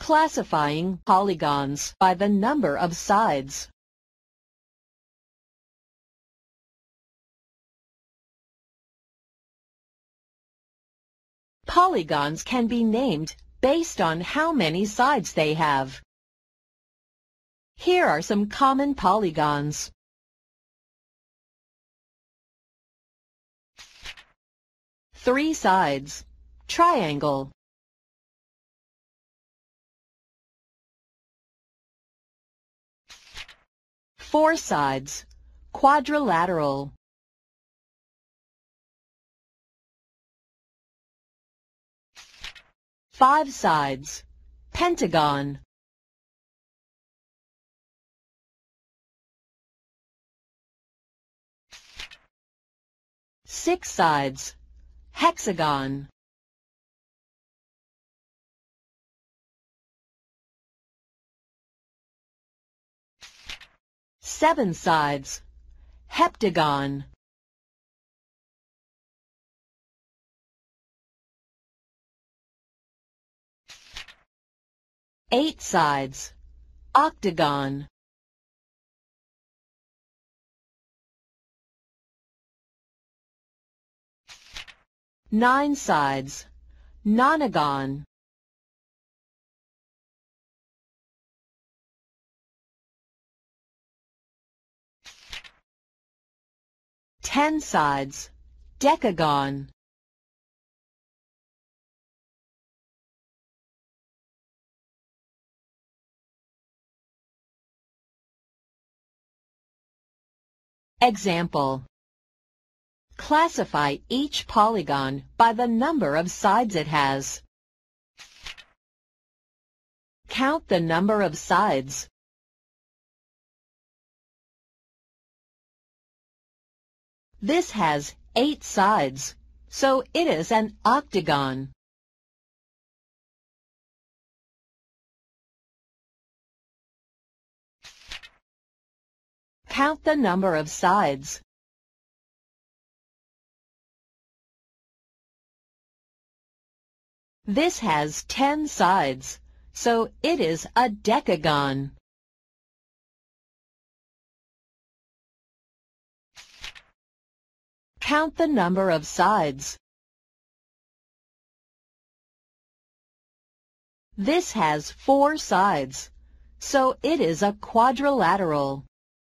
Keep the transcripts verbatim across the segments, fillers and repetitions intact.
Classifying polygons by the number of sides. Polygons can be named based on how many sides they have. Here are some common polygons. Three sides, triangle. Four sides, quadrilateral. Five sides, pentagon. Six sides, hexagon. Seven sides, heptagon. Eight sides, octagon. Nine sides, nonagon. Ten sides, decagon. Example. Classify each polygon by the number of sides it has. Count the number of sides. This has eight sides, so it is an octagon. Count the number of sides. This has ten sides, so it is a decagon. Count the number of sides. This has four sides, so it is a quadrilateral.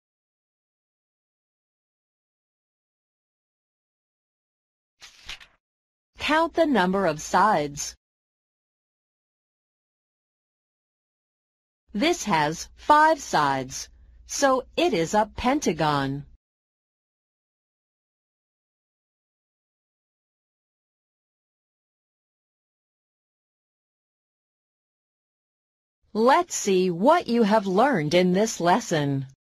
Count the number of sides. This has five sides, so it is a pentagon. Let's see what you have learned in this lesson.